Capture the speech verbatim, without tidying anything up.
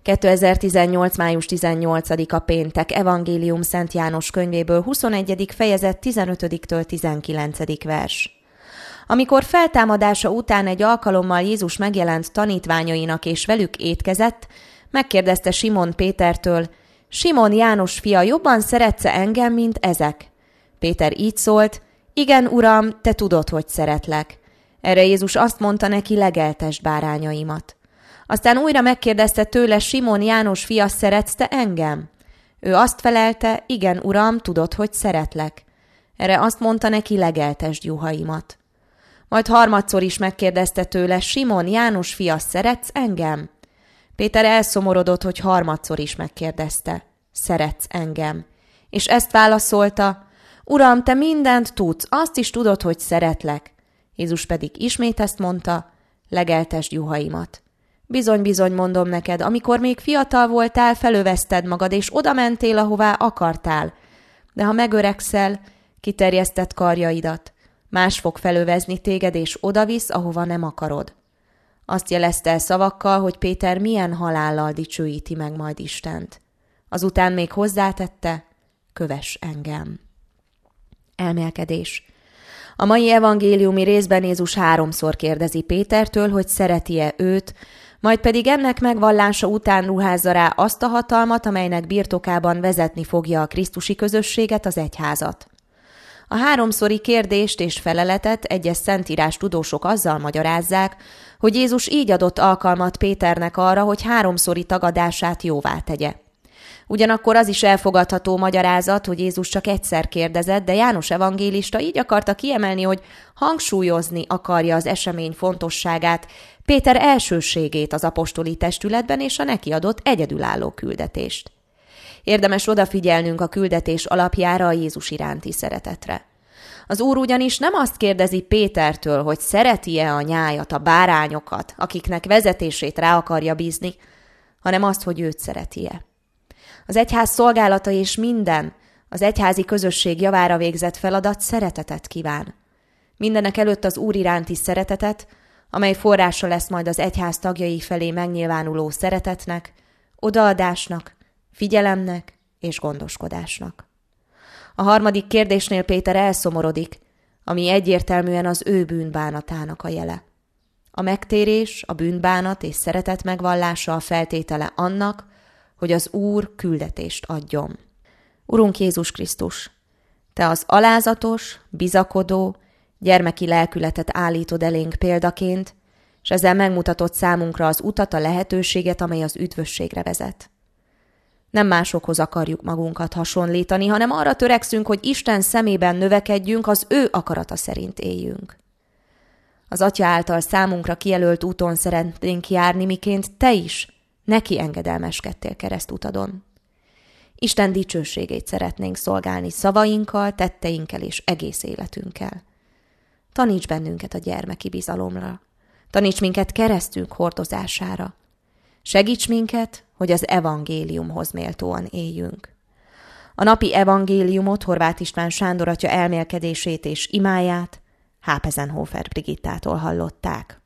kétezer-tizennyolc. május tizennyolcadika péntek, Evangélium Szent János könyvéből, huszonegyedik fejezet, tizenötödiktől tizenkilencedik vers. Amikor feltámadása után egy alkalommal Jézus megjelent tanítványainak és velük étkezett, megkérdezte Simon Pétertől: Simon, János fia, jobban szeretsz-e engem, mint ezek? Péter így szólt: Igen, Uram, te tudod, hogy szeretlek. Erre Jézus azt mondta neki: legeltesd bárányaimat. Aztán újra megkérdezte tőle: Simon, János fia, szeretsz te engem? Ő azt felelte: Igen, Uram, tudod, hogy szeretlek. Erre azt mondta neki: legeltesd juhaimat. Majd harmadszor is megkérdezte tőle: Simon, János fia, szeretsz engem? Péter elszomorodott, hogy harmadszor is megkérdezte: szeretsz engem? És ezt válaszolta: Uram, te mindent tudsz, azt is tudod, hogy szeretlek. Jézus pedig ismét ezt mondta: legeltesd juhaimat. Bizony-bizony mondom neked, amikor még fiatal voltál, felövezted magad, és oda mentél, ahová akartál. De ha megöregszel, kiterjesztett karjaidat, más fog felövezni téged, és odavisz, ahova nem akarod. Azt jelezte el szavakkal, hogy Péter milyen halállal dicsőíti meg majd Istent. Azután még hozzátette: kövess engem. Elmélkedés. A mai evangéliumi részben Jézus háromszor kérdezi Pétertől, hogy szereti-e őt, majd pedig ennek megvallása után ruházza rá azt a hatalmat, amelynek birtokában vezetni fogja a krisztusi közösséget, az egyházat. A háromszori kérdést és feleletet egyes szentírás tudósok azzal magyarázzák, hogy Jézus így adott alkalmat Péternek arra, hogy háromszori tagadását jóvá tegye. Ugyanakkor az is elfogadható magyarázat, hogy Jézus csak egyszer kérdezett, de János evangélista így akarta kiemelni, hogy hangsúlyozni akarja az esemény fontosságát, Péter elsőségét az apostoli testületben és a neki adott egyedülálló küldetést. Érdemes odafigyelnünk a küldetés alapjára, a Jézus iránti szeretetre. Az Úr ugyanis nem azt kérdezi Pétertől, hogy szereti-e a nyájat, a bárányokat, akiknek vezetését rá akarja bízni, hanem azt, hogy őt szereti-e. Az egyház szolgálata és minden, az egyházi közösség javára végzett feladat szeretetet kíván. Mindenek előtt az Úr iránti szeretetet, amely forrása lesz majd az egyház tagjai felé megnyilvánuló szeretetnek, odaadásnak, figyelemnek és gondoskodásnak. A harmadik kérdésnél Péter elszomorodik, ami egyértelműen az ő bűnbánatának a jele. A megtérés, a bűnbánat és szeretet megvallása a feltétele annak, hogy az Úr küldetést adjon. Urunk Jézus Krisztus, te az alázatos, bizakodó, gyermeki lelkületet állítod elénk példaként, és ezzel megmutatod számunkra az utat, a lehetőséget, amely az üdvösségre vezet. Nem másokhoz akarjuk magunkat hasonlítani, hanem arra törekszünk, hogy Isten szemében növekedjünk, az ő akarata szerint éljünk. Az Atya által számunkra kijelölt úton szeretnénk járni, miként te is neki engedelmeskedtél keresztutadon. Isten dicsőségét szeretnénk szolgálni szavainkkal, tetteinkkel és egész életünkkel. Taníts bennünket a gyermeki bizalomra. Taníts minket keresztünk hordozására. Segíts minket, hogy az evangéliumhoz méltóan éljünk. A napi evangéliumot Horváth István Sándor atya elmélkedését és imáját Hápezenhofer Brigittától hallották.